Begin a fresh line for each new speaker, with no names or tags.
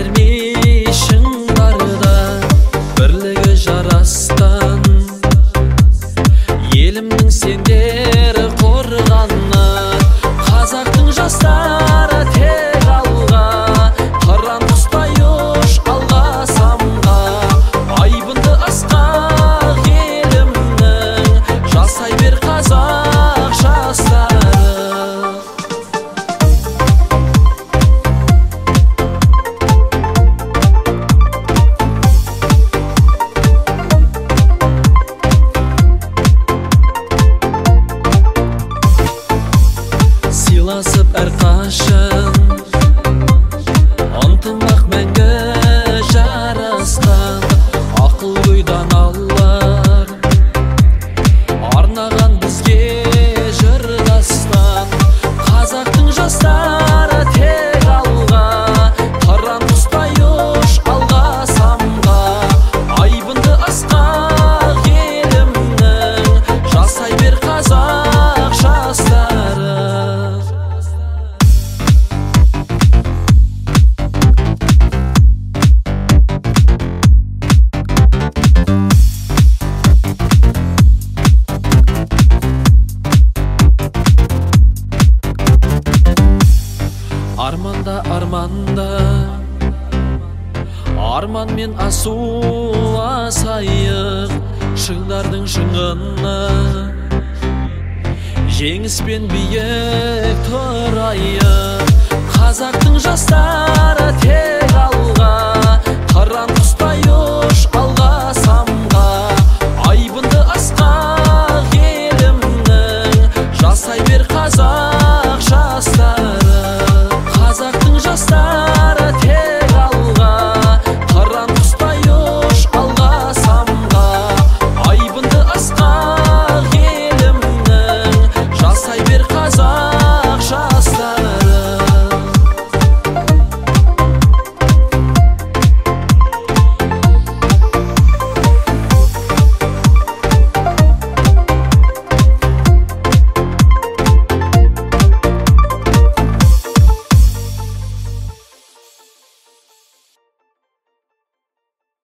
бермей шыңдарда бірлігі жарастан елімнің сендері қорғаны қазақтың жастары тек алға қыран құстай ұш алға самға айбынды асқақ елімнің жасай бер қазақ жастары. Сыйласып әрқашан ынтымақ мәңгі жарасқан ақыл ойдан алар арнаған бізге жыр дастан қазақтың жастары тек алға қыран құстай ұш алға самға айбынды асқақ елімнің жасай бер қазақ жастары. Арман мен асу асайық шыңдардың шыңына жеңіспен биік тұрайық қазақтың жастары